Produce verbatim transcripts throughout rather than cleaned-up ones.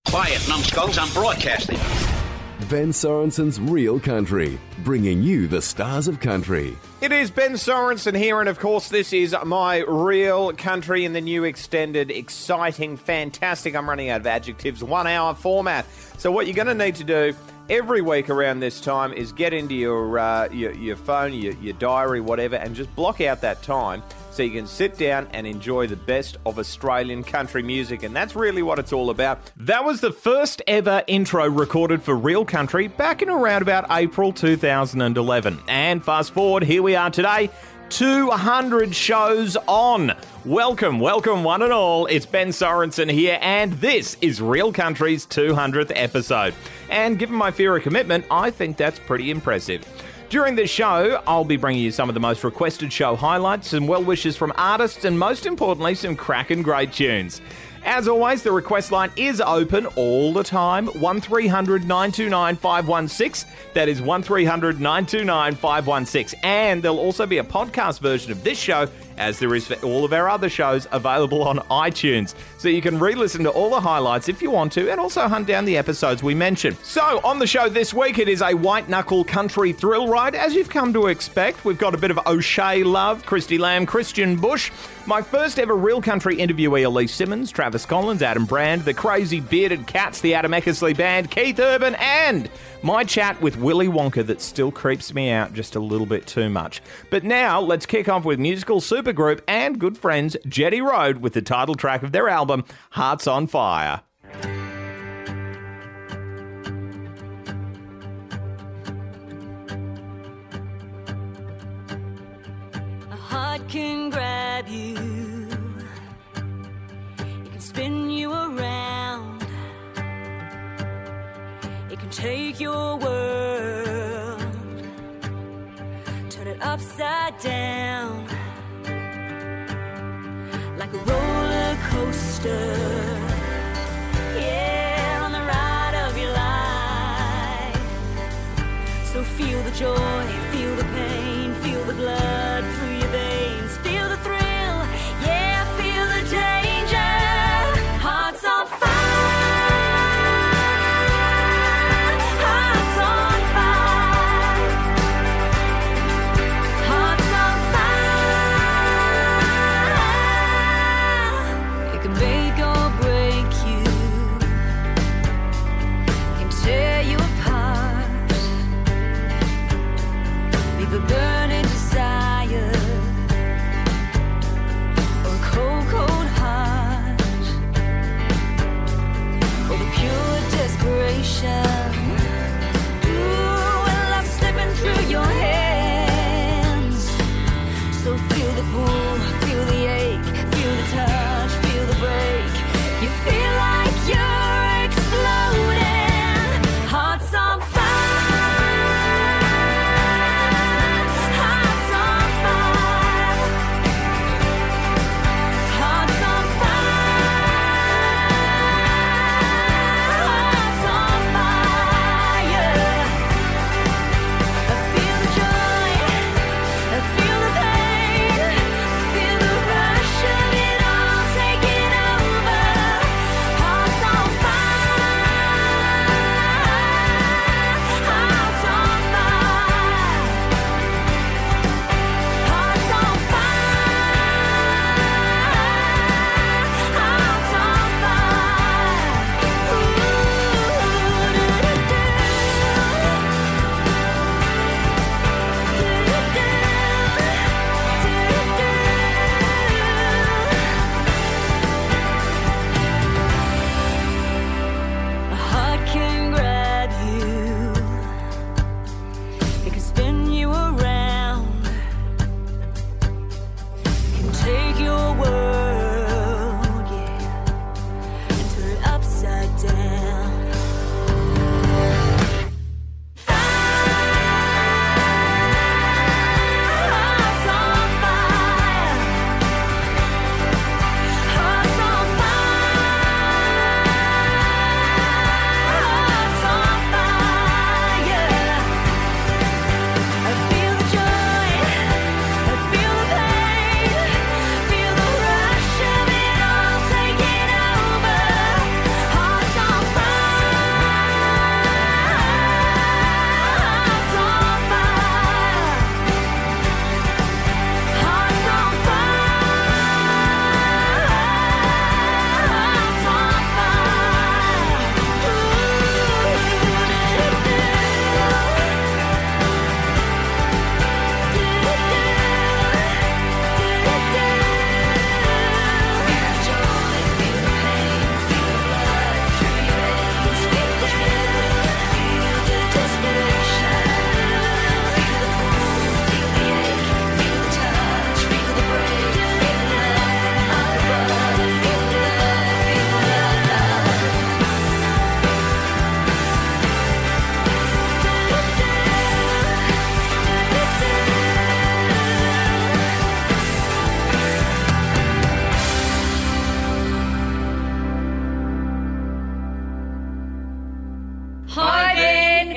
Play it, numbskulls, I'm broadcasting. Ben Sorensen's Real Country, bringing you the stars of country. It is Ben Sorensen here, and of course this is my Real Country in the new extended, exciting, fantastic, I'm running out of adjectives, one-hour format. So what you're going to need to do every week around this time is get into your uh, your, your phone, your, your diary, whatever, and just block out that time so you can sit down and enjoy the best of Australian country music, and that's really what it's all about. That was the first ever intro recorded for Real Country back in around about April two thousand eleven. And fast forward, here we are today, two hundred shows on. Welcome, welcome one and all. It's Ben Sorensen here, and this is Real Country's two hundredth episode. And given my fear of commitment, I think that's pretty impressive. During this show, I'll be bringing you some of the most requested show highlights, some well wishes from artists, and most importantly, some cracking great tunes. As always, the request line is open all the time, one three hundred nine two nine five one six. That is one three hundred nine two nine five one six. And there'll also be a podcast version of this show, as there is for all of our other shows, available on iTunes. So you can re-listen to all the highlights if you want to, and also hunt down the episodes we mentioned. So, on the show this week, it is a white-knuckle country thrill ride, as you've come to expect. We've got a bit of O'Shea love, Christy Lamb, Christian Bush, my first ever Real Country interviewee, Elise Simmons, Travis Collins, Adam Brand, the Crazy Bearded Cats, the Adam Eckersley Band, Keith Urban, and my chat with Willy Wonka that still creeps me out just a little bit too much. But now, let's kick off with musical supergroup and good friends Jetty Road with the title track of their album, Hearts on Fire. A heart can grab you, it can spin you around, it can take your world, turn it upside down, like a roller coaster, yeah, on the ride of your life. So feel the joy, feel the pain, feel the blood through your veins, feel the thrill, yeah, feel the danger. Hearts on fire. Hearts on fire.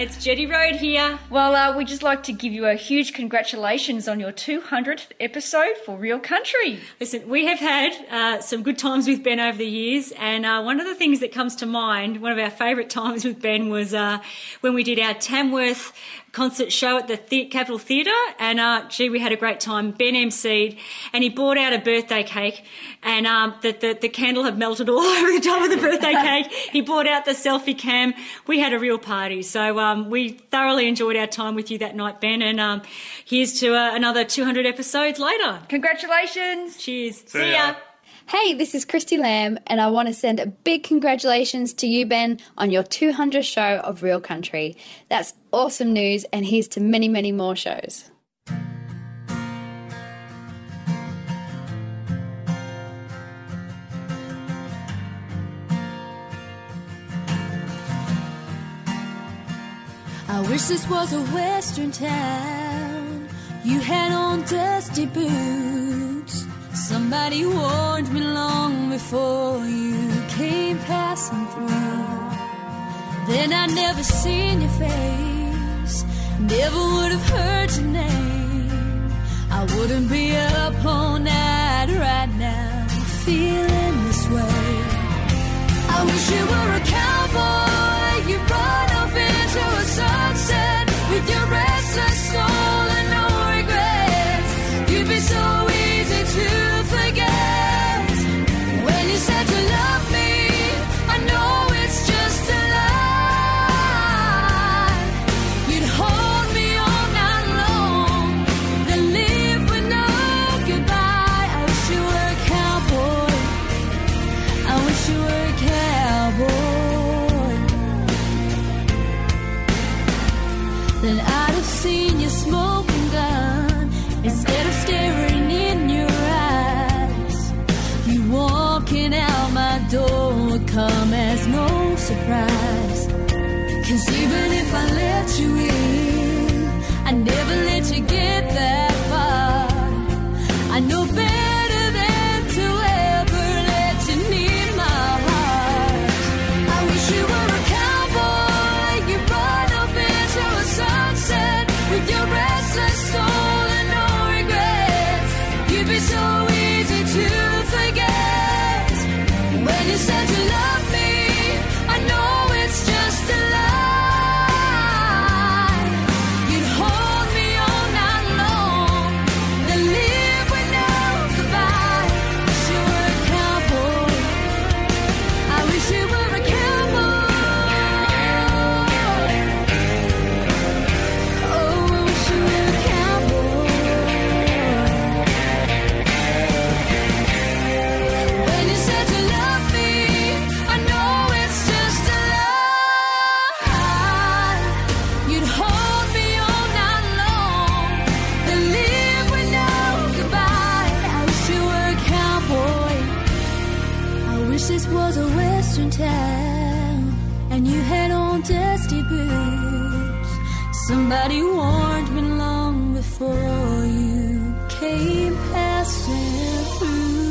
It's Jetty Road here. Well, uh, we'd just like to give you a huge congratulations on your two hundredth episode for Real Country. Listen, we have had uh, some good times with Ben over the years, and uh, one of the things that comes to mind, one of our favourite times with Ben was uh, when we did our Tamworth concert show at the, the Capitol Theatre, and uh, gee, we had a great time. Ben emceed, and he brought out a birthday cake, and um, the, the, the candle had melted all over the top of the birthday cake. He brought out the selfie cam. We had a real party, so um, we thoroughly enjoyed our time with you that night, Ben, and um, here's to uh, another two hundred episodes later. Congratulations. Cheers. See, See ya. ya. Hey, this is Christy Lamb, and I want to send a big congratulations to you, Ben, on your two hundredth show of Real Country. That's awesome news, and here's to many, many more shows. I wish this was a western town. You had on dusty boots. Somebody warned me long before you came passing through. Then I'd never seen your face, never would have heard your name. I wouldn't be up all night right now, feeling this way. I wish you were a cowboy, you run off into a sunset with your restless soul and no regrets. You'd be so easy to forget. When you said you love me, I know it's just a lie. You'd hold me all night long, then leave with no goodbye. I wish you were a cowboy, I wish you were a cowboy. Then I'd have seen you smoking gun instead of staring in your eyes. You walking out my door would come as no surprise. Cause even if I let you in, I never let you get that far. I know better than to ever let you near my heart. I wish you were a cowboy, you run up into a sunset with your restless soul and no regrets. You'd be so easy to forget. When you said you love me, I know it's just a lie. You'd hold me all night long, then leave with no goodbye. Wish you were a cowboy, I wish you were a cowboy. Oh, I wish you were a cowboy. When you said you love me, I know it's just a lie. You'd hold me all night long, then leave with no goodbye. I wish you were a cowboy, I wish this was a western town, and you had on dusty boots. Somebody warned me long before you came passing through.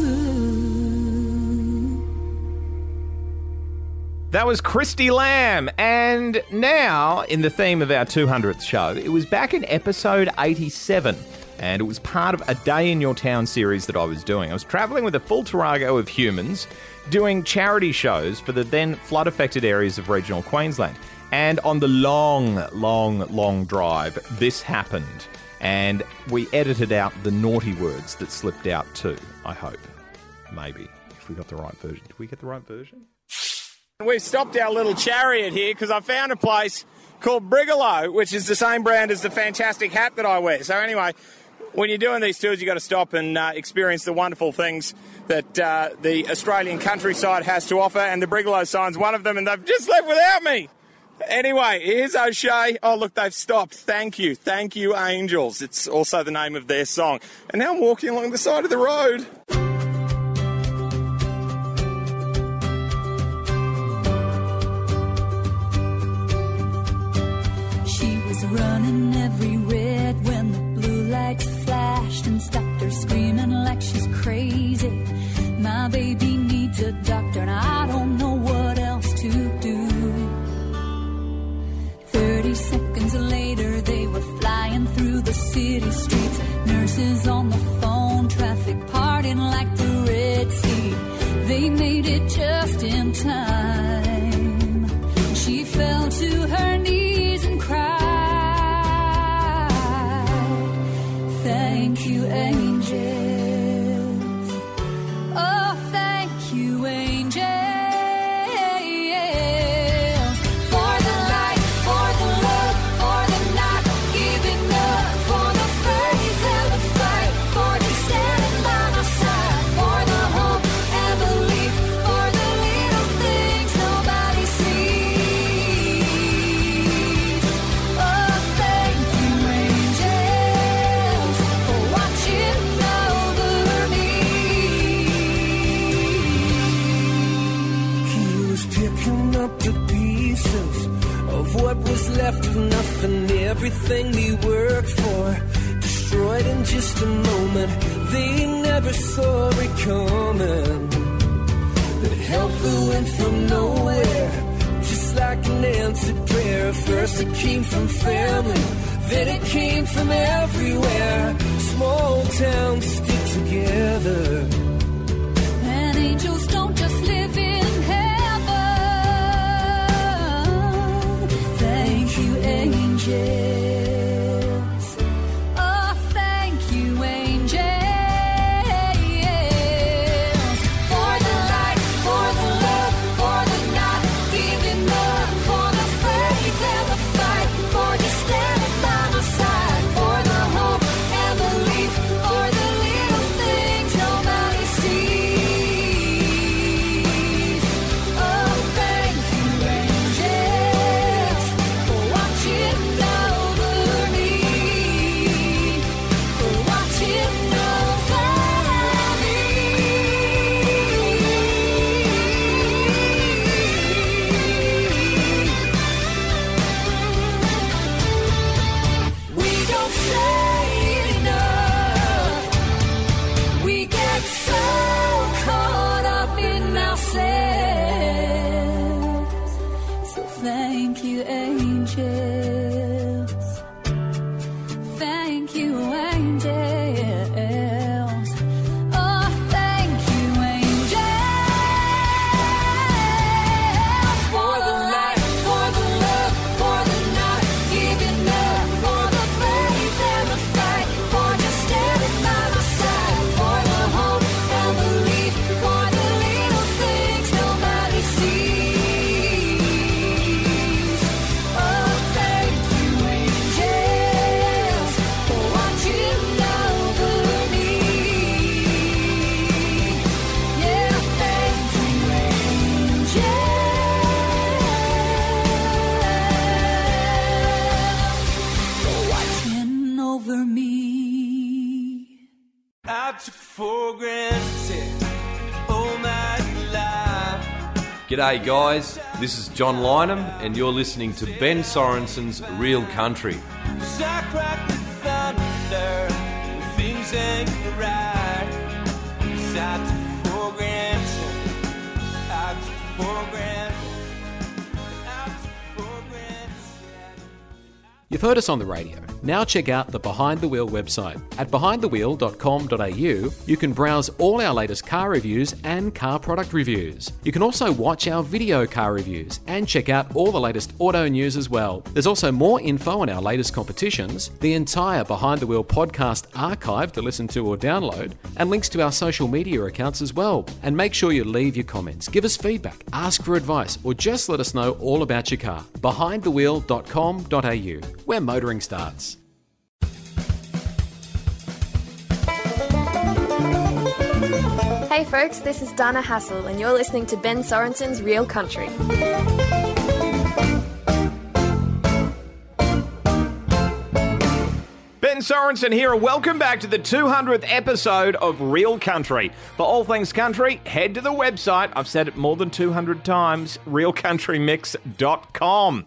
That was Christy Lamb. And now, in the theme of our two hundredth show, it was back in episode eighty-seven. And it was part of a Day in Your Town series that I was doing. I was travelling with a full Tarago of humans, doing charity shows for the then flood-affected areas of regional Queensland. And on the long, long, long drive, this happened. And we edited out the naughty words that slipped out too, I hope. Maybe. If we got the right version. Did we get the right version? We've stopped our little chariot here because I found a place called Brigalow, which is the same brand as the fantastic hat that I wear. So anyway, when you're doing these tours, you've got to stop and uh, experience the wonderful things that uh, the Australian countryside has to offer, and the Brigalow sign's one of them, and they've just left without me. Anyway, here's O'Shea. Oh, look, they've stopped. Thank you. Thank you, Angels. It's also the name of their song. And now I'm walking along the side of the road. She was running every red when the blue lights flashed and stopped her screaming like she's crazy. My baby needs a doctor and I don't know what else to do. up the pieces of what was left of nothing. Everything we worked for, destroyed in just a moment. They never saw it coming. That help that went from nowhere, just like an answered prayer. First it came from family, then it came from everywhere. Small towns stick together. And angels don't just live in heaven. Thank you, angels. Oh, thank you, angels. For the light, for the love, for the not giving up, for the faith and the fight, for just standing by my side, for the hope and belief, for the little things nobody sees. Oh, thank you, angels, for watching over me, for watching over me. We don't say enough. We get so caught up in ourselves. So thank you, angels. Thank you, angels. Oh, thank you, angels. For the light, for the love, for the not giving up, for the faith and the fight, for just standing by my side, for the hope and belief, for the little things nobody sees. Oh, thank you, angels, for watching over me. Yeah, thank you, angels, for watching over me. I took for granted all my life. G'day guys, this is John Lynham and you're listening to Ben Sorensen's Real Country. Cause I cracked the thunder when things ain't right. Cause I took for granted, I took for granted, I took for granted. You've heard us on the radio. Now check out the Behind the Wheel website. At behind the wheel dot com dot a u, you can browse all our latest car reviews and car product reviews. You can also watch our video car reviews and check out all the latest auto news as well. There's also more info on our latest competitions, the entire Behind the Wheel podcast archive to listen to or download, and links to our social media accounts as well. And make sure you leave your comments, give us feedback, ask for advice, or just let us know all about your car. behind the wheel dot com dot a u, where motoring starts. Hey folks, this is Dana Hassel and you're listening to Ben Sorensen's Real Country. Ben Sorensen here, and welcome back to the two hundredth episode of Real Country. For all things country, head to the website. I've said it more than two hundred times, real country mix dot com.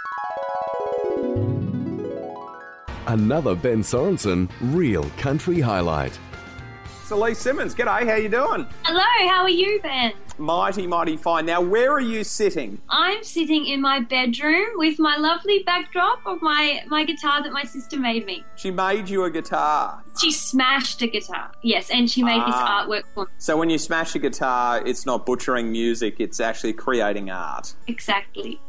Another Ben Sorensen Real Country highlight. So Lee Simmons, g'day, how you doing? Hello, how are you, Ben? Mighty, mighty fine. Now, where are you sitting? I'm sitting in my bedroom with my lovely backdrop of my, my guitar that my sister made me. She made you a guitar. She smashed a guitar, yes, and she made Ah. this artwork for me. So when you smash a guitar, it's not butchering music, it's actually creating art. Exactly.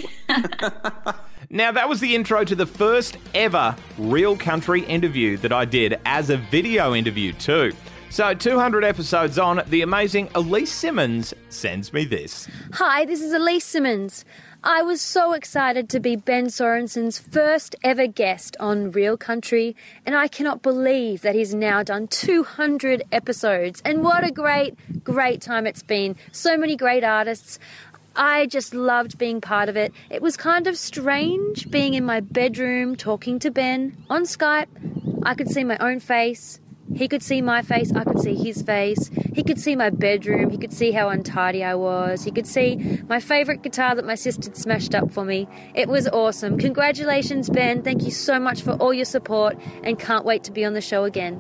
Now, that was the intro to the first ever Real Country interview that I did as a video interview too. So two hundred episodes on, the amazing Elise Simmons sends me this. Hi, this is Elise Simmons. I was so excited to be Ben Sorensen's first ever guest on Real Country, and I cannot believe that he's now done two hundred episodes. And what a great, great time it's been. So many great artists. I just loved being part of it. It was kind of strange being in my bedroom talking to Ben on Skype. I could see my own face, He could see my face, I could see his face. He could see my bedroom, he could see how untidy I was. He could see my favourite guitar that my sister had smashed up for me. It was awesome. Congratulations, Ben. Thank you so much for all your support and can't wait to be on the show again.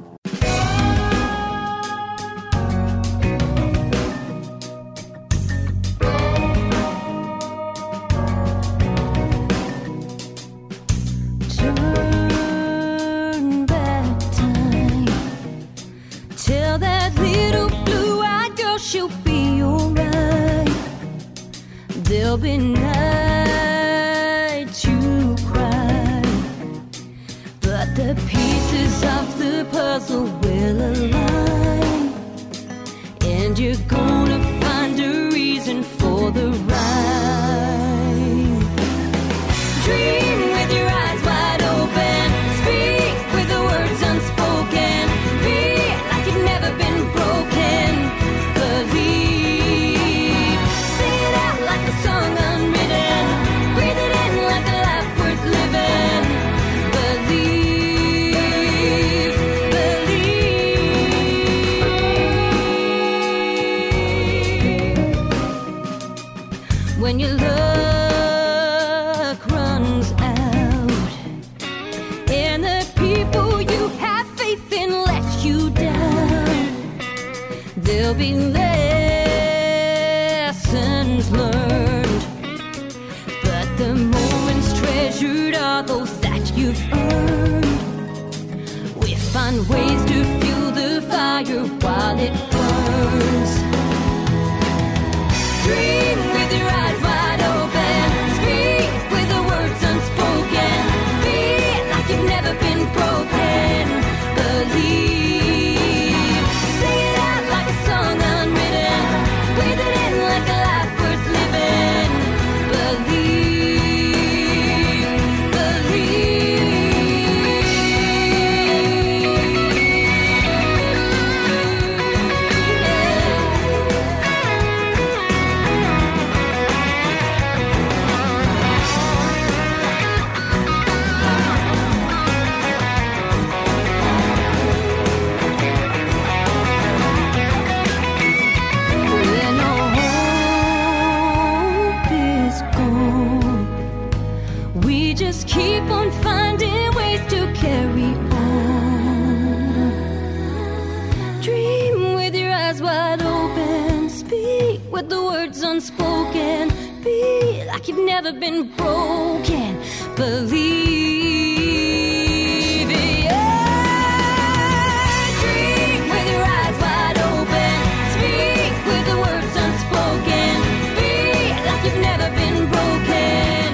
Turn back time. Tell that little blue-eyed girl she'll be alright. There'll be nights you cry, but the pieces of the puzzle will align, and you're gonna find a reason for the rhyme. Dream with your eyes wide open, speak with the words unspoken, be like you've never been broken, believe, sing it out like a song unwritten, breathe it in like a life worth living, believe, believe. When your luck runs out and the people you have faith in let you down, there'll be lessons learned, but the moments treasured are those that you've earned. We find ways to fuel the fire while it burns. Dream with your eyes wide open, speak with the words unspoken, be like you've never been broken, believe, sing it out like a song unwritten, breathe it in like a life worth living, believe, when all hope is gone, we just keep on finding ways to carry on. Dream with your eyes wide open, speak with the words unspoken, be like you've never been broken, believe, yeah. Dream with your eyes wide open, speak with the words unspoken, be like you've never been broken,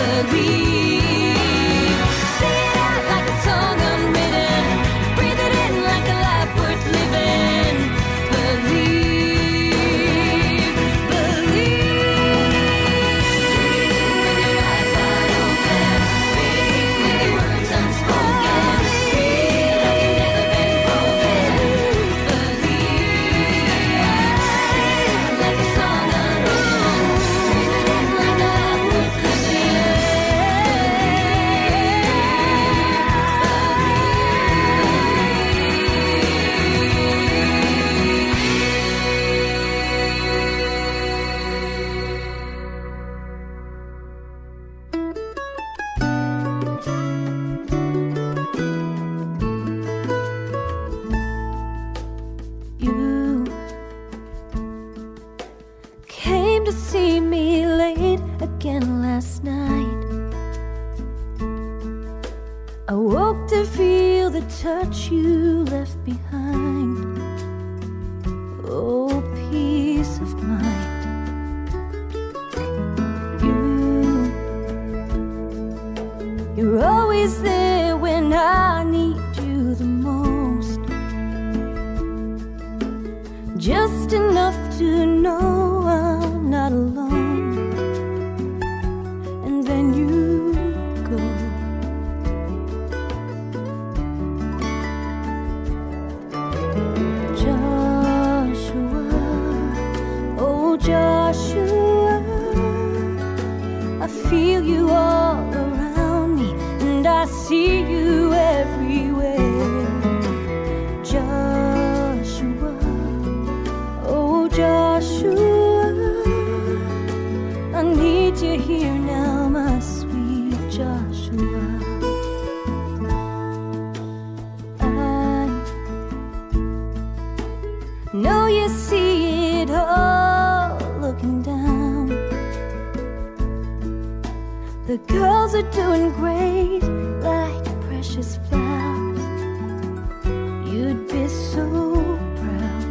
believe, sing it out like a song unwritten, breathe it in like a life worth living, believe, believe. With your eyes wide open, speak with the words unspoken, be like you've never been broken, believe, like a song unwritten, breathe it in like a life worth living, you came to see me late again last night. I woke to feel the touch you left behind. Oh, peace of mind. You, you're always there when I need you the most. Just enough to know I'm not alone. And then you go. Joshua, oh Joshua, I feel you all around me, and I see you everywhere. Joshua, you here now, my sweet Joshua. I know you see it all looking down. The girls are doing great, like precious flowers. You'd be so proud.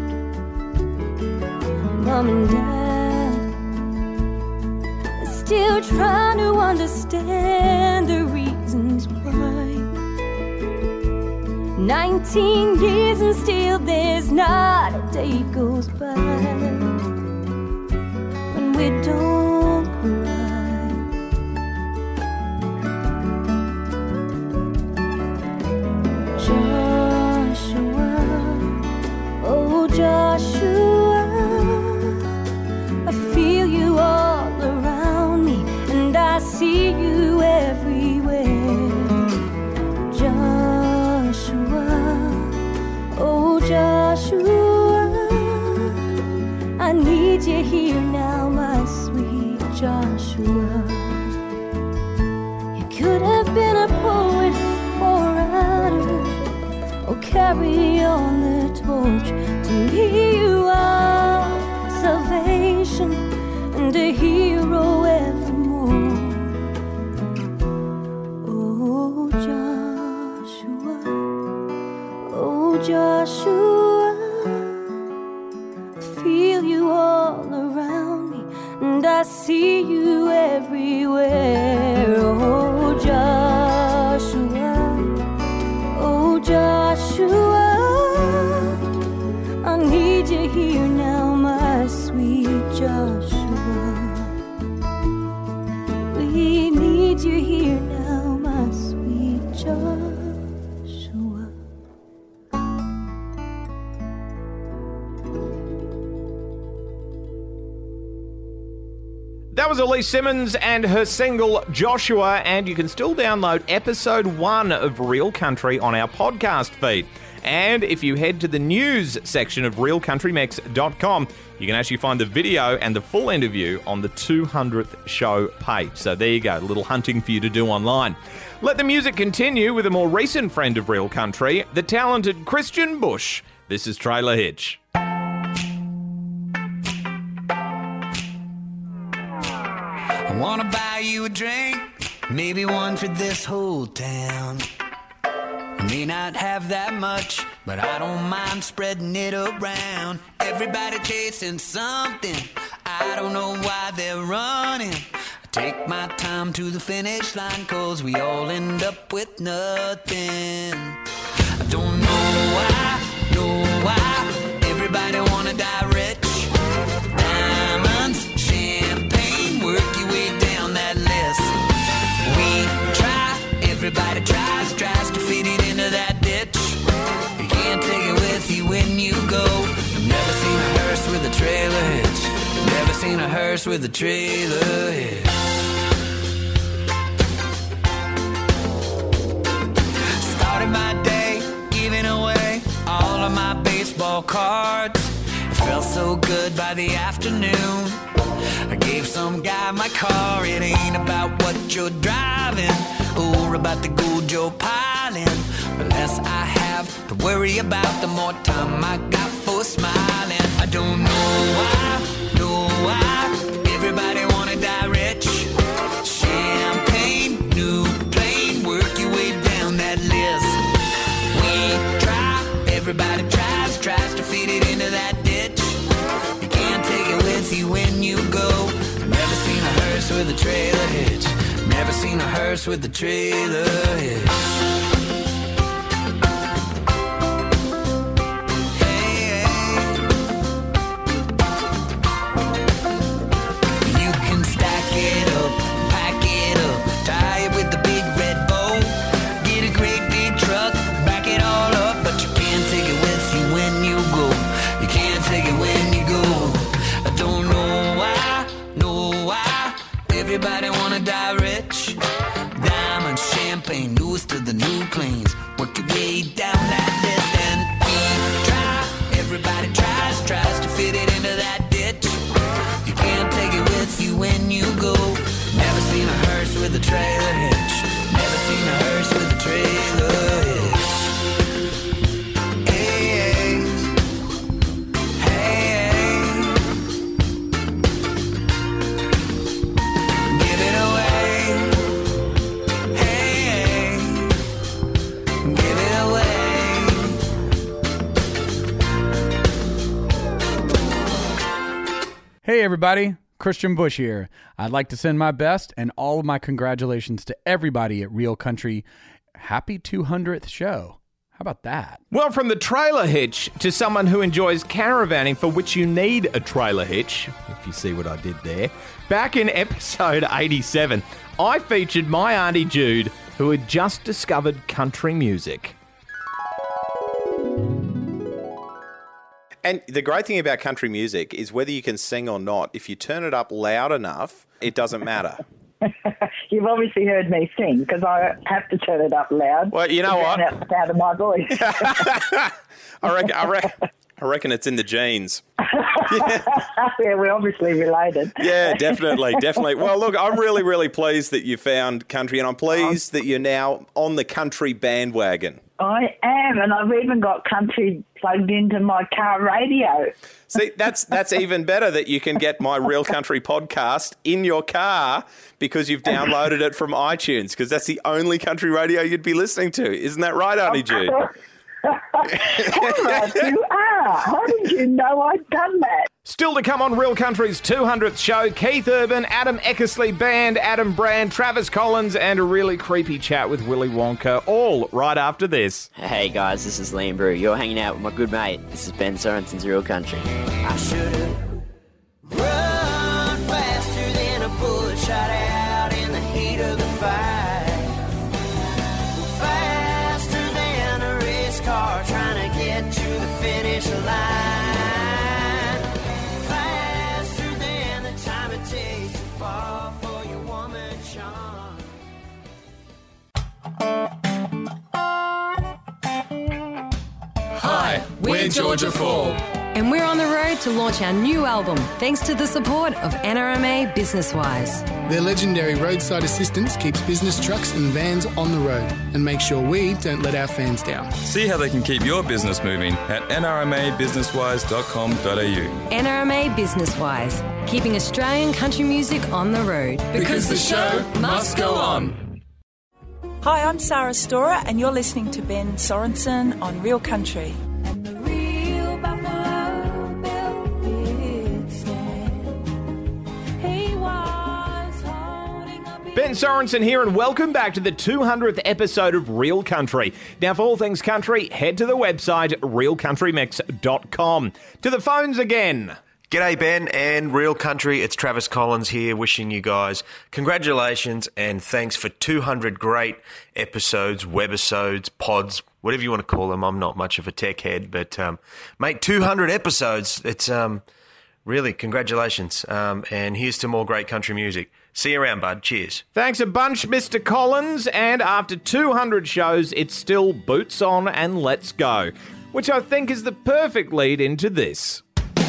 Mom and Dad are still trying to understand the reasons why. Nineteen years and still there's not a day goes by when we don't cry. Joshua, oh Joshua, I feel you all around me and I see you everywhere. Joshua, oh Joshua, I need you here now, my sweet Joshua. You could have been a poet or a writer, or carry on the torch. To me you are salvation and a hero evermore. Oh Joshua, oh Joshua, I feel you all around me and I see you everywhere. Oh Joshua, oh Joshua, I need you here now, my sweet Joshua. We need you here now, my sweet Joshua. That was Elise Simmons and her single Joshua, and you can still download episode one of Real Country on our podcast feed. And if you head to the news section of real country mex dot com, you can actually find the video and the full interview on the two hundredth show page. So there you go, a little hunting for you to do online. Let the music continue with a more recent friend of Real Country, the talented Christian Bush. This is Trailer Hitch. I wanna buy you a drink, maybe one for this whole town. I may not have that much, but I don't mind spreading it around. Everybody chasing something, I don't know why they're running. I take my time to the finish line, cause we all end up with nothing. I don't know why, know why everybody wanna die rich. Diamonds, champagne, work your way down that list. We try, everybody tries, tries to fit it into that ditch. You can't take it with you when you go. I've never seen a hearse with a trailer hitch. Never seen a hearse with a trailer hitch. Started my day giving away all of my baseball cards. It felt so good by the afternoon. I gave some guy my car. It ain't about what you're driving or about the gold you're piling. The less I have to worry about, the more time I got for smiling. I don't know why, know why everybody wanna die rich. Champagne, new plane, work your way down that list. We try, everybody tries, tries to fit it into that ditch. You can't take it with you when you go. I've never seen a hearse with a trailer hitch. Never seen a hearse with a trailer hitch. Hey, hey. You can stack it up, pack it up, tie it with the big red bow. Get a great big truck, back it all up, but you can't take it with you when you go. You can't take it when you go. I don't know why, know why everybody wanna die rich. Diamonds, champagne, newest to the new cleans. Work your way down that list and we try. Everybody tries, tries to fit it into that ditch. You can't take it with you when you go. with a trailer hitch. Never seen a hearse with a trailer hitch. Hey, hey, give it away. Hey, give it away. Hey everybody, Christian Bush here. I'd like to send my best and all of my congratulations to everybody at Real Country. Happy two hundredth show. How about that? Well, from the trailer hitch to someone who enjoys caravanning, for which you need a trailer hitch, if you see what I did there. Back in episode eighty-seven, I featured my Auntie Jude, who had just discovered country music. And the great thing about country music is whether you can sing or not, if you turn it up loud enough, it doesn't matter. You've obviously heard me sing because I have to turn it up loud. Well, you know what? Out the sound of my voice. I reckon, I reckon, I reckon it's in the genes. Yeah. Yeah, we're obviously related. Yeah, definitely, definitely. Well, look, I'm really, really pleased that you found country, and I'm pleased that you're now on the country bandwagon. I am, and I've even got country plugged into my car radio. See, that's that's even better that you can get my Real Country podcast in your car because you've downloaded it from iTunes, because that's the only country radio you'd be listening to. Isn't that right, Auntie Jude? Right, you are. How did you know I'd done that? Still to come on Real Country's two hundredth show, Keith Urban, Adam Eckersley Band, Adam Brand, Travis Collins, and a really creepy chat with Willy Wonka, all right after this. Hey guys, this is Liam Brew. You're hanging out with my good mate. This is Ben Sorensen's Real Country. I should've run faster than a bullet shot out in the heat of the fight. Faster than a race car trying to get to the finish line. Faster than the time it takes to fall for your woman, Sean. Hi, we're Georgia Fall. And we're on the road to launch our new album, thanks to the support of N R M A BusinessWise. Their legendary roadside assistance keeps business trucks and vans on the road and makes sure we don't let our fans down. See how they can keep your business moving at n r m a business wise dot com dot a u. N R M A BusinessWise, keeping Australian country music on the road. Because the show must go on. Hi, I'm Sarah Storer, and you're listening to Ben Sorensen on Real Country. Ben Sorensen here, and welcome back to the two hundredth episode of Real Country. Now, for all things country, head to the website real country mix dot com. To the phones again. G'day, Ben and Real Country. It's Travis Collins here, wishing you guys congratulations and thanks for two hundred great episodes, webisodes, pods, whatever you want to call them. I'm not much of a tech head, but um, mate, two hundred episodes. It's um, really congratulations. Um, and here's to more great country music. See you around, bud. Cheers. Thanks a bunch, Mister Collins. And after two hundred shows, it's still boots on and let's go, which I think is the perfect lead into this.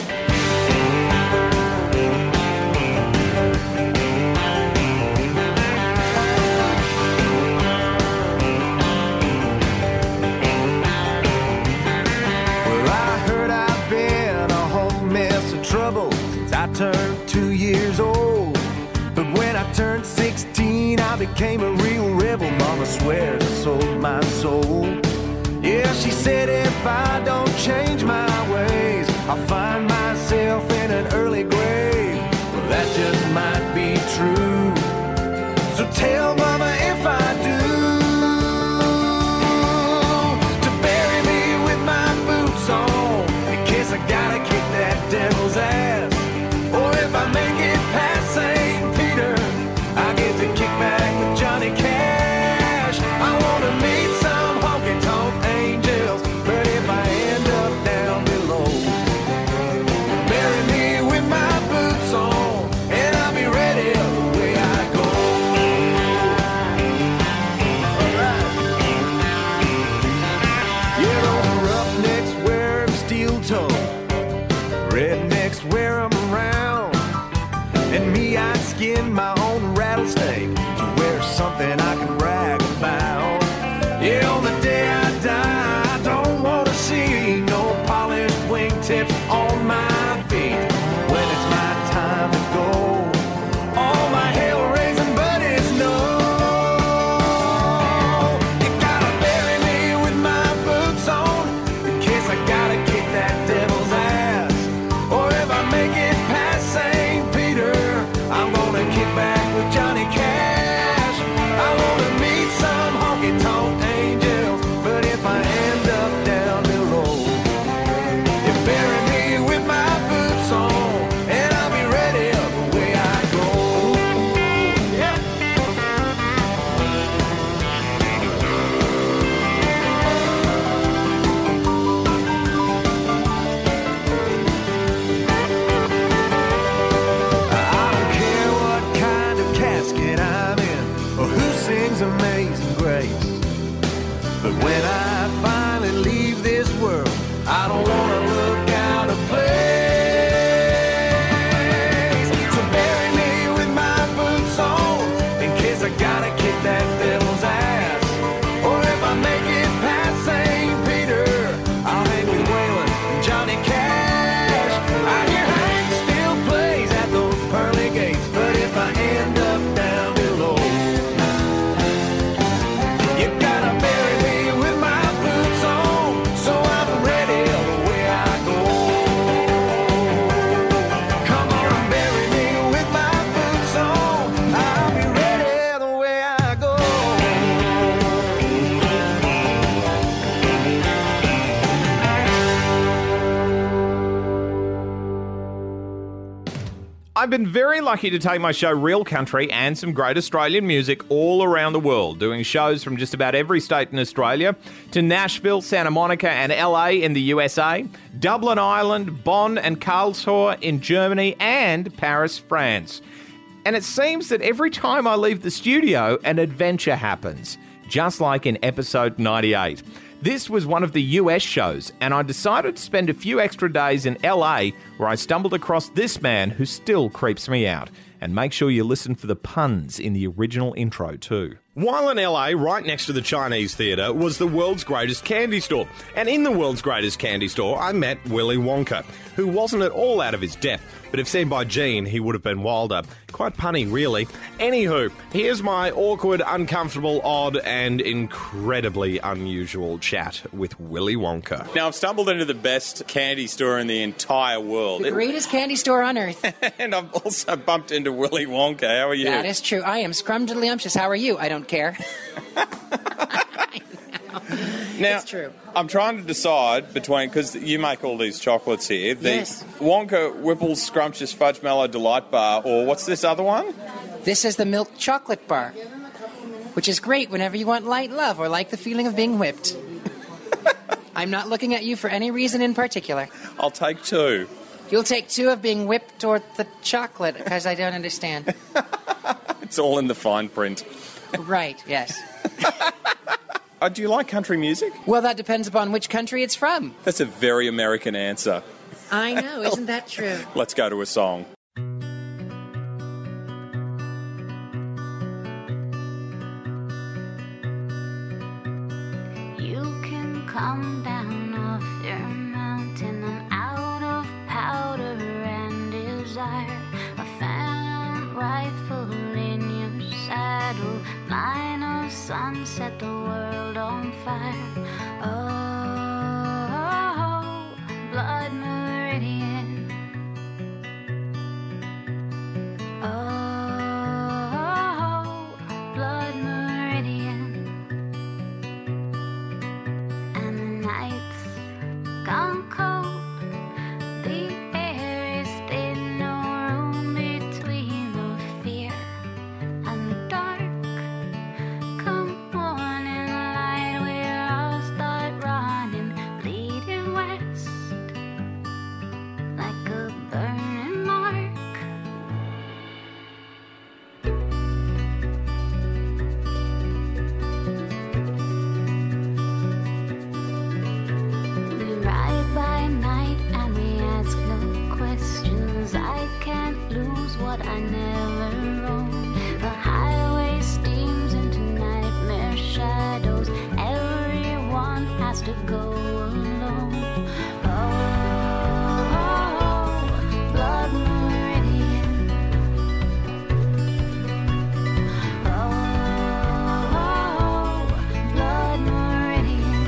Well, I heard I've been a whole mess of trouble since I turned two years old. But when I turned sixteen, I became a real rebel. Mama swears I sold my soul. Yeah, she said if I don't change my ways, I'll find myself in an early grave. Well, that just might be true. So tell Mama if I do to bury me with my boots on, in case I gotta kick that devil's ass. Or if I make it past Saint Peter, I get to kick back with Johnny Cash. I wanna meet some honky-tonk angels, but if I end up down below, bury me with my boots on, and I'll be ready to is amazing grace. But when I finally leave this world, I don't want to look out of place. So bury me with my boots on, in case I gotta kick that devil's ass. Or if I make it past Saint Peter, I'll hang with Waylon and Johnny Cash. I hear Hank still plays at those pearly gates, but if I end up down below, you gotta bury me with my boots on, so I'm ready the way I go. Come on, bury me with my boots on, I'll be ready the way I go. I've been very lucky to take my show Real Country and some great Australian music all around the world, doing shows from just about every state in Australia to Nashville, Santa Monica and L A in the U S A, Dublin, Ireland, Bonn and Karlsruhe in Germany and Paris, France. And it seems that every time I leave the studio, an adventure happens, just like in episode ninety-eight. This was one of the U S shows, and I decided to spend a few extra days in L A, where I stumbled across this man who still creeps me out. And make sure you listen for the puns in the original intro too. While in L A, right next to the Chinese Theatre, was the world's greatest candy store. And in the world's greatest candy store, I met Willy Wonka, who wasn't at all out of his depth, but if seen by Gene, he would have been wilder. Quite punny, really. Anywho, here's my awkward, uncomfortable, odd, and incredibly unusual chat with Willy Wonka. Now, I've stumbled into the best candy store in the entire world. The greatest candy store on earth. And I've also bumped into Willy Wonka. How are you? That is true. I am scrumdiddlyumptious. How are you? I don't care. Now, it's true. I'm trying to decide between, because you make all these chocolates here, the Yes. Wonka Whipple's Scrumptious Fudge Mellow Delight Bar, or what's this other one? This is the milk chocolate bar, which is great whenever you want light love or like the feeling of being whipped. I'm not looking at you for any reason in particular. I'll take two. You'll take two of being whipped or the chocolate, because I don't understand. It's all in the fine print. Right, yes. Uh, do you like country music? Well, that depends upon which country it's from. That's a very American answer. I know, isn't that true? Let's go to a song. You can come down off your mountain. I'm out of powder and desire. A phantom rifle in your saddle. Line of sunset, the world on fire. Oh, blood meridian. Oh, blood meridian. And the night's gone cold. The air is thin, no room between the fear and the dark. Come morning light, we'll all start running, bleeding west like a burning mark. We ride by night and we ask no questions. I can't lose what I never owned. The highway steams into nightmare shadows. Everyone has to go alone. Oh, blood meridian. Oh, blood meridian.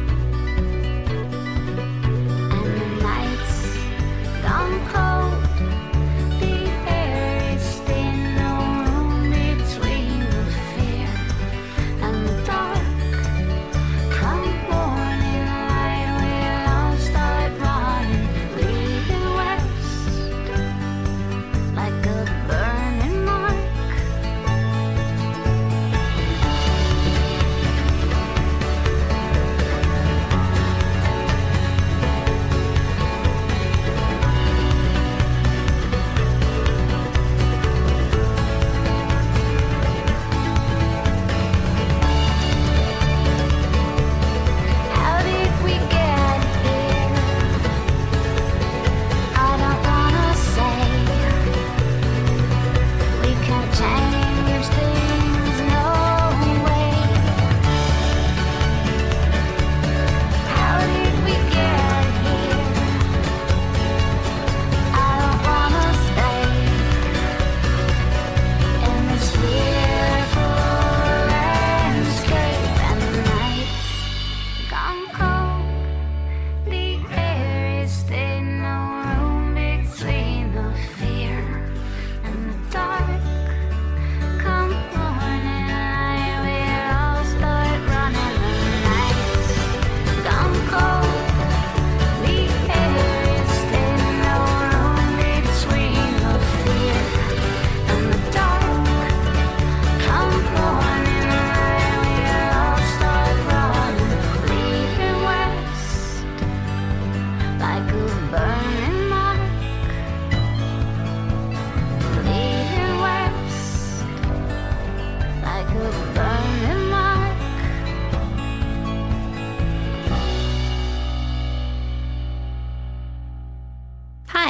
And the night's gone cold. The air is thin, no room between the fear and the dark. Come morning light,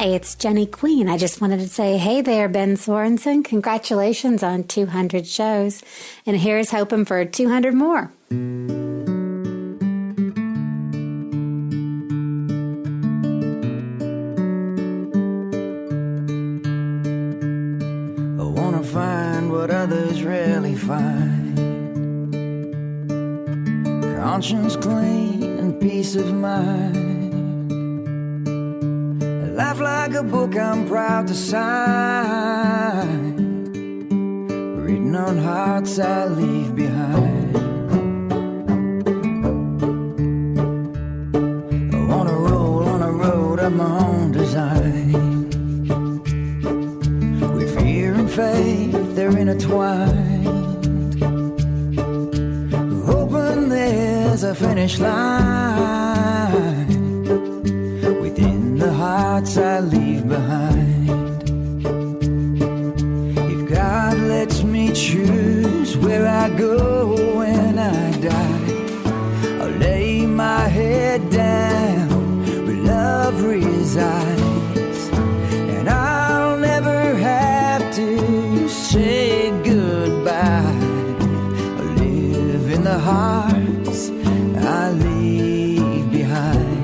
Hi, it's Jenny Queen. I just wanted to say, hey there, Ben Sorensen. Congratulations on two hundred shows. And here's hoping for two hundred more. I want to find what others rarely find. Conscience clean and peace of mind. Life like a book I'm proud to sign, written on hearts I leave behind. I wanna roll on a road of my own design. With fear and faith they're intertwined, hoping there's a finish line the hearts I leave behind. If God lets me choose where I go when I die, I'll lay my head down where love resides, and I'll never have to say goodbye. I'll live in the hearts I leave behind.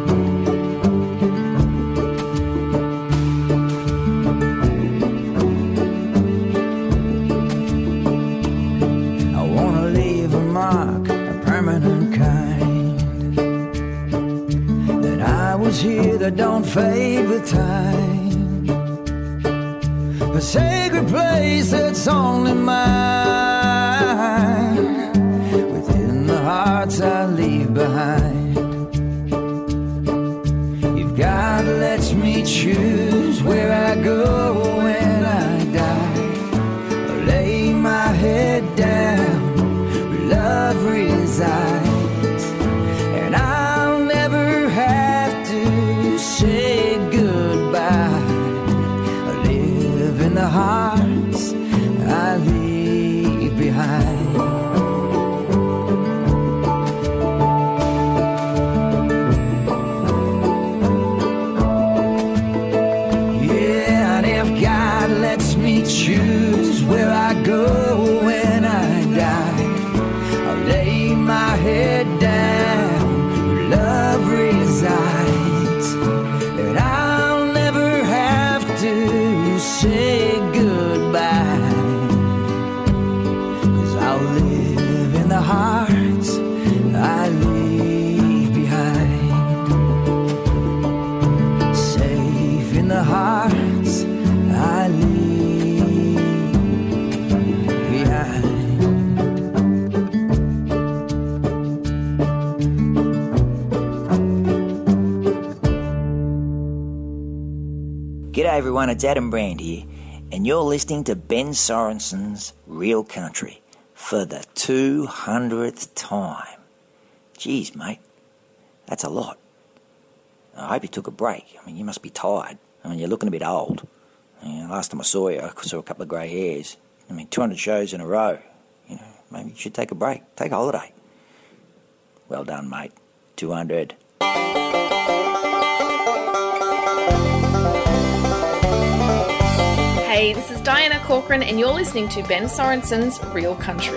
Here that don't fade with time, a sacred place that's only mine, within the hearts I leave behind. If God lets me choose where I go when I die, I'll lay my head down where love resides, and I'll never have say goodbye. I live in the hearts I leave behind. Yeah, and if God lets me choose where I go when I die, I'll lay my head down where love resides. Say goodbye, 'cause I'll live in the hearts I leave behind, safe in the hearts I leave behind. G'day everyone, it's Adam Brand here, and you're listening to Ben Sorensen's Real Country for the two hundredth time. Jeez, mate, that's a lot. I hope you took a break. I mean, you must be tired. I mean, you're looking a bit old. I mean, last time I saw you, I saw a couple of grey hairs. I mean, two hundred shows in a row. You know, maybe you should take a break, take a holiday. Well done, mate. two hundred. Hey, this is Diana Corcoran, and you're listening to Ben Sorensen's Real Country.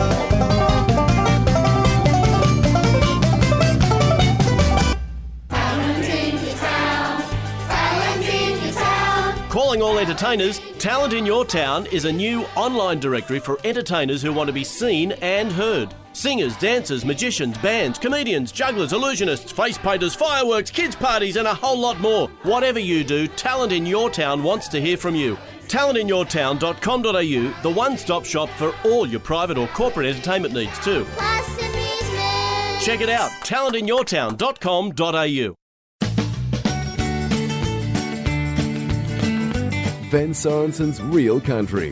Calling all entertainers, Talent in Your Town is a new online directory for entertainers who want to be seen and heard. Singers, dancers, magicians, bands, comedians, jugglers, illusionists, face painters, fireworks, kids' parties, and a whole lot more. Whatever you do, Talent in Your Town wants to hear from you. talent in your town dot com dot a u, the one-stop shop for all your private or corporate entertainment needs too. Check it out, talent in your town dot com dot a u. Ben Sorensen's Real Country.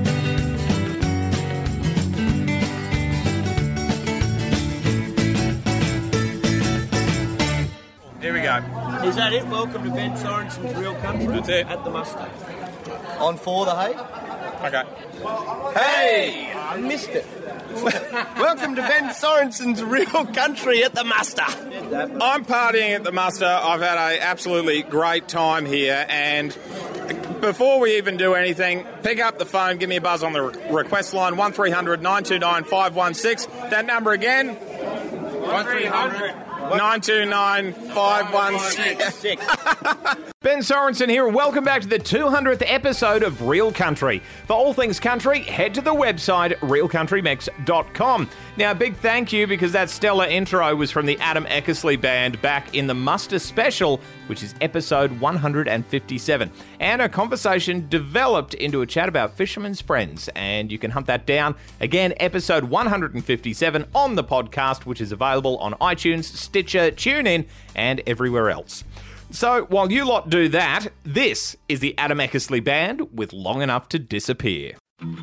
Here we go. Is that it? Welcome to Ben Sorensen's Real Country. That's it. At the Mustang. On for the hay? Okay. Hey! I missed it. Welcome to Ben Sorensen's Real Country at the Muster. I'm partying at the Muster. I've had an absolutely great time here, and before we even do anything, pick up the phone, give me a buzz on the re- request line, one three hundred nine two nine five one six. That number again? one three hundred nine two nine five one six. Ben Sorensen here. Welcome back to the two hundredth episode of Real Country. For all things country, head to the website real country mex dot com. Now, a big thank you because that stellar intro was from the Adam Eckersley Band back in the Muster Special, which is episode one hundred fifty-seven. And a conversation developed into a chat about Fisherman's Friends, and you can hunt that down. Again, episode one hundred fifty-seven on the podcast, which is available on iTunes, Stitcher, TuneIn, and everywhere else. So, while you lot do that, this is the Adam Eckersley Band with Long Enough to Disappear.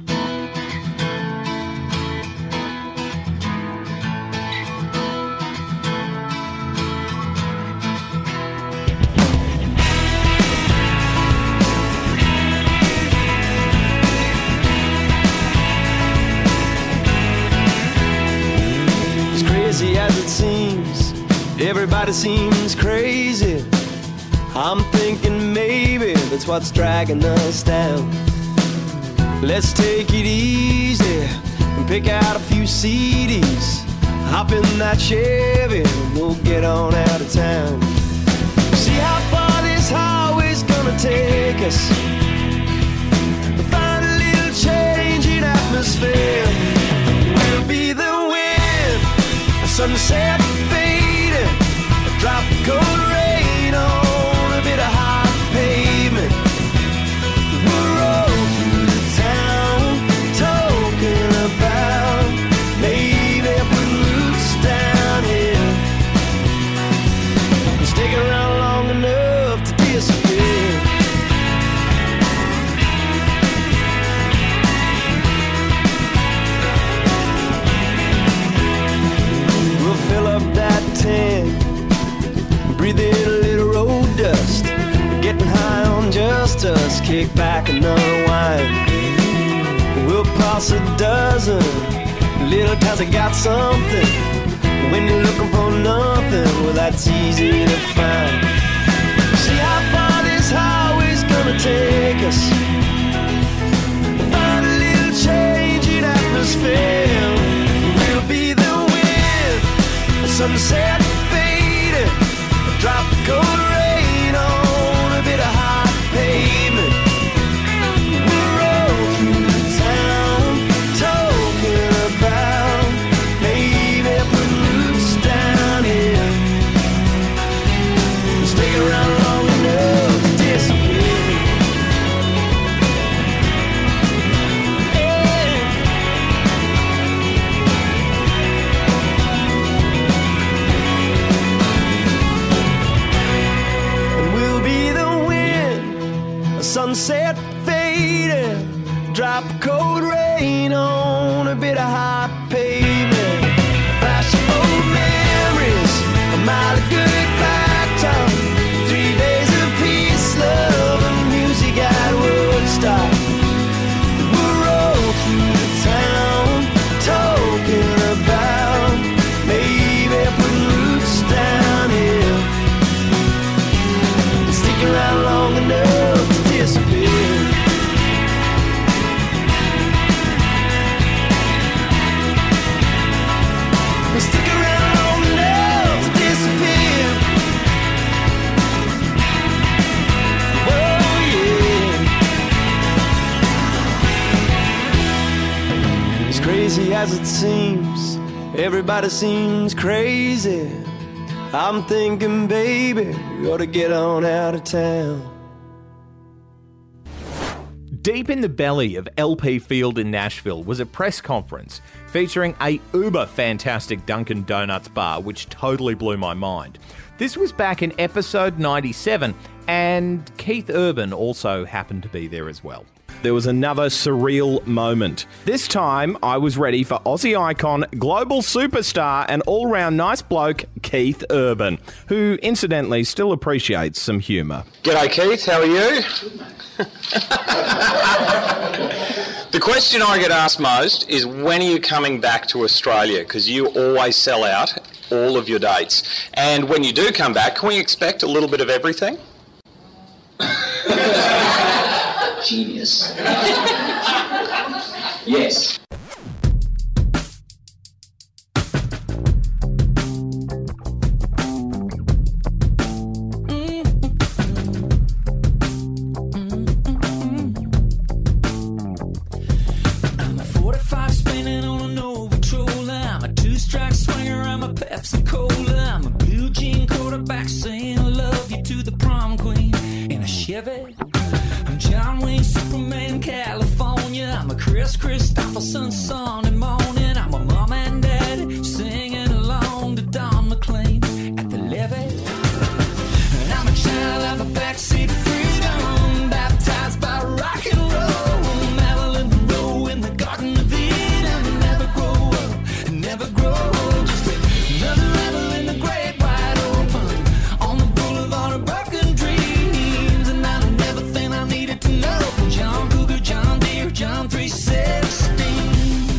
As crazy as it seems, everybody seems crazy. I'm thinking maybe that's what's dragging us down. Let's take it easy and pick out a few C Ds. Hop in that Chevy and we'll get on out of town. See how far this highway's gonna take us. Find a little change in atmosphere. We'll be the wind, a sunset fading, a drop of cold rain on a bit of hot pavement. We'll roll through the town, talking about maybe putting roots down here and stick around long enough to disappear. We'll fill up that tank, breathe in a little road dust, getting high on just us, kick back another wine. We'll pass a dozen little towns that got something. When you're looking for nothing, well, that's easy to find. See how far this highway's gonna take us. Find a little change in atmosphere. We'll be the wind, the sunset fading, a drop of cold rain on a bit of hot pavement. We'll roll through the town, talking about maybe putting roots down here and stick around long enough to disappear. Sunset fading, drop of cold rain on a bit of hot pavement. Flash of old memories, a mile of good blacktop, three days of peace, love, and music at Woodstock. We'll roll through the town, talking about maybe putting roots down here and stick around long enough to disappear. Stick around long enough to disappear. Oh yeah. As crazy as it seems, everybody seems crazy. I'm thinking, baby, we ought to get on out of town. Deep in the belly of L P Field in Nashville was a press conference featuring a uber fantastic Dunkin' Donuts bar, which totally blew my mind. This was back in episode ninety-seven, and Keith Urban also happened to be there as well. There was another surreal moment. This time, I was ready for Aussie icon, global superstar, and all-round nice bloke, Keith Urban, who, incidentally, still appreciates some humour. G'day, Keith. How are you? The question I get asked most is, when are you coming back to Australia? Because you always sell out all of your dates. And when you do come back, can we expect a little bit of everything? Genius. Yes. Pepsi Cola, I'm a blue jean quarterback saying I love you to the prom queen in a Chevy. I'm John Wayne, Superman, California. I'm a Chris Christopherson, Sunday morning. I'm a mom and dad singing along to Don McLean at the levee. And I'm a child of a backseat freedom, baptized by rock and roll. Marilyn Monroe in the Garden of Eden. Never grow up, never grow old. Another rebel in the great wide open, on the boulevard of broken dreams. And I learned everything I needed to know from John Cougar, John Deere, John three sixteen.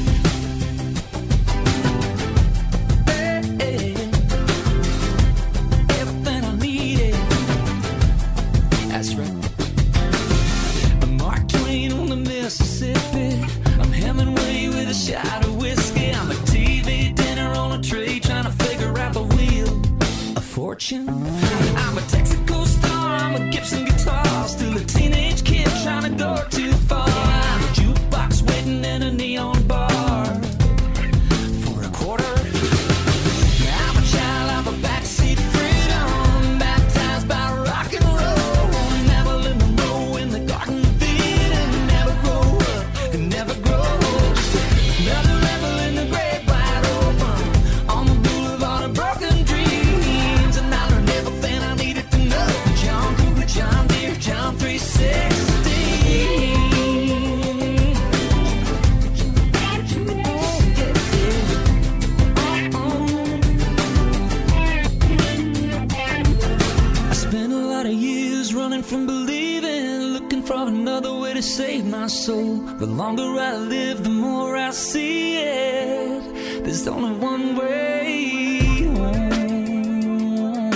Hey, hey. Everything I needed. That's right. I'm Mark Twain on the Mississippi. I'm Hemingway with a shot of whiskey. I'm a T V dinner on a tray, trying to figure out the wheel of fortune. I'm a Texaco star, I'm a Gibson guitar, still a teenage kid trying to go too far. I'm a jukebox waiting in a neon bar for a quarter. I'm a child of a backseat freedom, baptized by rock and roll. Never let me roll in the Garden of Eden. Never grow up, never grow old. Another rebel in the great wide open, on the boulevard of broken dreams. And I learned everything I needed to know from John Cougar, John Deere, John three sixteen. I spent a lot of years running from believing, looking for another way to save my soul. The longer I live, the more I see it. There's only one way home.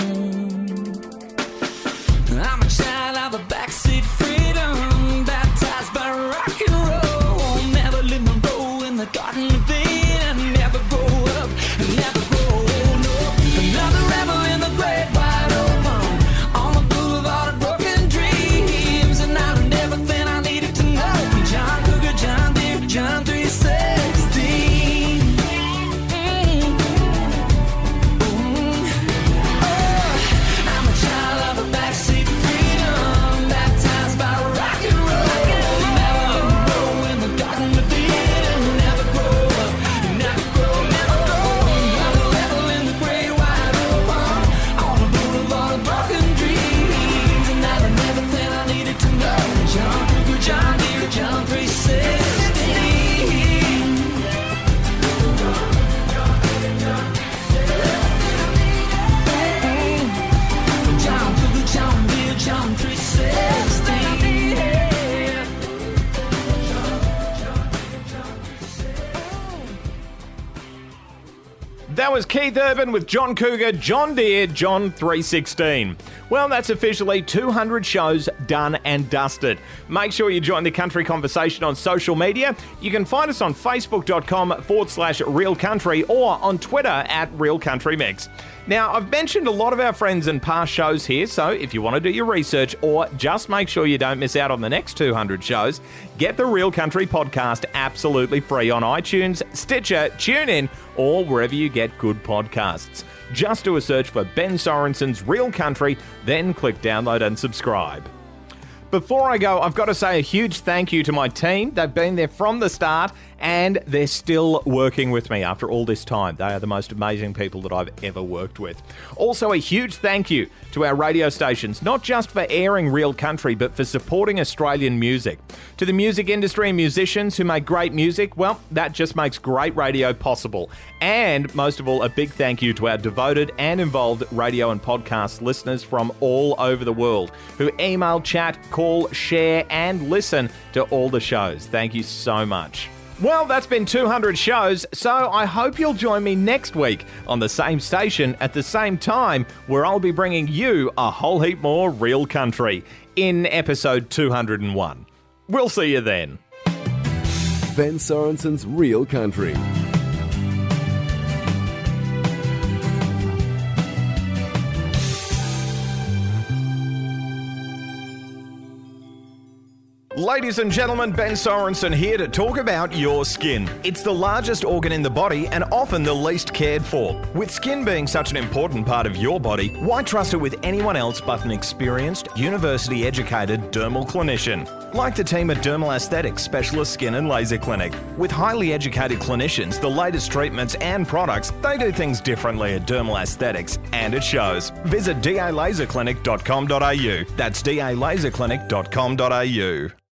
I'm a child of a backseat freedom, baptized by rock and roll. Never let me roll in the Garden of Eden. Never grow up, never grow old. No. Another rebel in the great wide open, on the boulevard of broken dreams. And I learned everything I needed to know from John Cougar, John Deere, John three sixteen. Mm. Mm. Oh, I'm a child of a backseat freedom, baptized by rock and roll. Never grow in the Garden of Eden. Never grow up, never grow, never grow. Another rebel in the great wide open, on the boulevard of broken dreams. And I learned everything I needed to know from John Cougar, John Deere, John three sixteen. John Cougar, John Deere, John three sixteen. That was Keith Urban with John Cougar, John Deere, John three sixteen. Well, that's officially two hundred shows done and dusted. Make sure you join the country conversation on social media. You can find us on facebook.com forward slash Real Country or on Twitter at Real Country Mix. Now, I've mentioned a lot of our friends in past shows here, so if you want to do your research or just make sure you don't miss out on the next two hundred shows, get the Real Country podcast absolutely free on iTunes, Stitcher, TuneIn, or wherever you get good podcasts. Just do a search for Ben Sorensen's Real Country, then click download and subscribe. Before I go, I've got to say a huge thank you to my team. They've been there from the start and they're still working with me after all this time. They are the most amazing people that I've ever worked with. Also, a huge thank you to our radio stations, not just for airing Real Country, but for supporting Australian music. To the music industry and musicians who make great music, well, that just makes great radio possible. And most of all, a big thank you to our devoted and involved radio and podcast listeners from all over the world who email, chat, call, share, and listen to all the shows. Thank you so much. Well, that's been two hundred shows, so I hope you'll join me next week on the same station at the same time, where I'll be bringing you a whole heap more Real Country in episode two hundred one. We'll see you then. Ben Sorensen's Real Country. Ladies and gentlemen, Ben Sorensen here to talk about your skin. It's the largest organ in the body and often the least cared for. With skin being such an important part of your body, why trust it with anyone else but an experienced, university-educated dermal clinician? Like the team at Dermal Aesthetics Specialist Skin and Laser Clinic. With highly educated clinicians, the latest treatments and products, they do things differently at Dermal Aesthetics, and it shows. Visit d a laser clinic dot com dot a u. That's d a laser clinic dot com dot a u.